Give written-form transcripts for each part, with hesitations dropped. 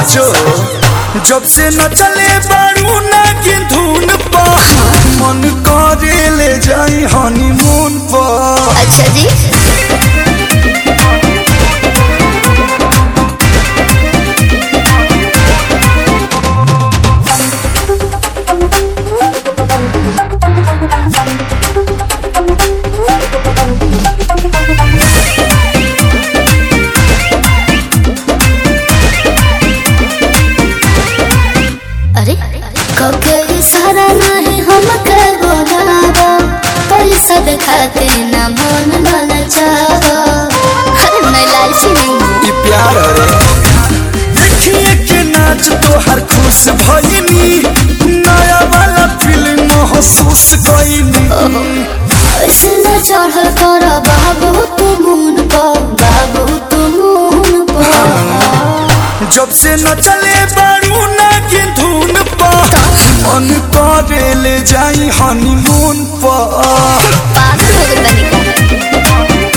सचो जब से न चले बारू ना की धुन पा मन करे ले जाई हनीमून पर। अच्छा जी कके सारा नहीं हम के बोलावा पैसा दिखाते ना मन न चाहो। अरे मैं लालची नहीं हूँ। ई प्यार रे देखिए के नाच तो हर खुश भइनी नया वाला फिल्म महसूस कइनी। ऐसे न चढ़ कर बाबू तू मुन पर बाबू तू मुन पर। जब से न चले बारू ना की धुन पर मन करे ले जाई हनीमून पर। पागल हो गए बनी का।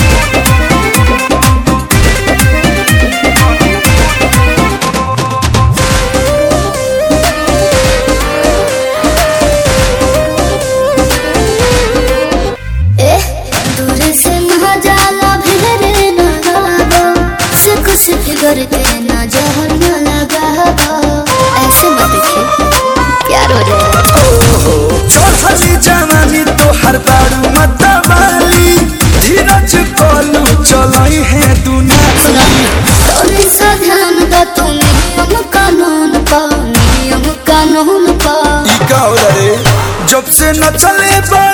दूर से ना जाला भिड़े ना गावा से कुछ फिगर के ना जहर ना लगावा। ऐसे मत देखिए प्यार हो जाए। चढ़ली जवानी तो हर बारू मतवाली धीरज कलू चलाई है दुनिया। थोड़ी सा ध्यान दो तुम नियम कानून पर नियम कानून पर। ई का हो रे जब से न चले